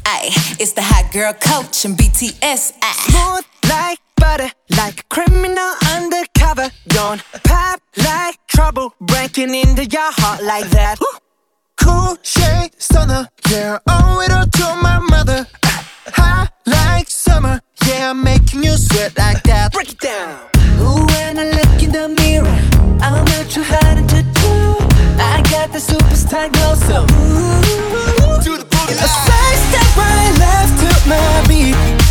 Ay, it's the hot girl coach and BTS. Ay. Smooth like butter, like a criminal undercover. Don't pop like trouble, breaking into your heart like that. Cool shade stunner, yeah, owe it all to my mother. Hot like summer, yeah, I'm making you sweat like that. Break it down. Ooh, when I look in the mirror, I'm not too hard to do. I got the superstar glow, so ooh, do the boogie line. A side step right left to my beat.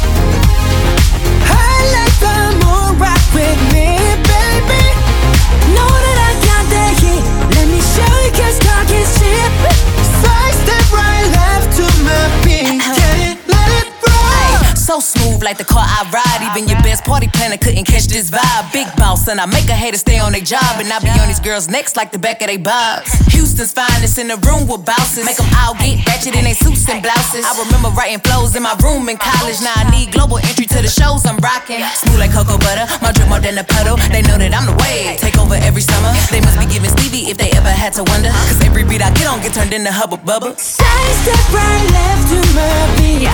I like the moon, rock with me, baby. Know that I got that heat. Let me show you, 'cause talk is cheap. Side step right left to my beat. Get it, let it roll. So smooth like the car I ride. Even your best party planner couldn't catch this vibe. Big boss and I make a hater stay on their job. And I be on these girls' necks like the back of they bobs. Houston's finest in the room with bouncers. Make them all get ratchet in they suits and blouses. I remember writing flows in my room in college. Now I need global entry to the shows I'm rocking. Smooth like cocoa butter, my drip more than a puddle. They know that I'm the wave, take over every summer. They must be giving Stevie if they ever had to wonder. 'Cause every beat I get on get turned into Hubba Bubba. Side step right left to my beat.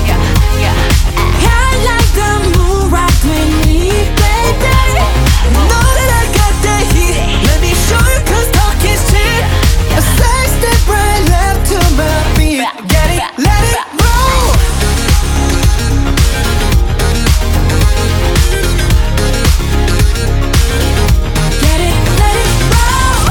I like the moon, rock with me, baby. Know that I got that heat. Let me show you, 'cause talk is cheap. A side step right left to my beat. Get it, let it roll. Get it, let it roll.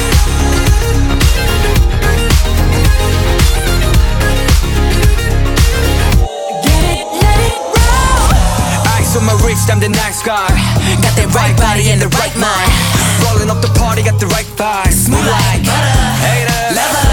Get it, let it roll. Eyes on my wrist, I'm the nice guy. Got that right body and the right mind. Rolling up the party, got the right vibe. Smooth like butter, Haters, lover.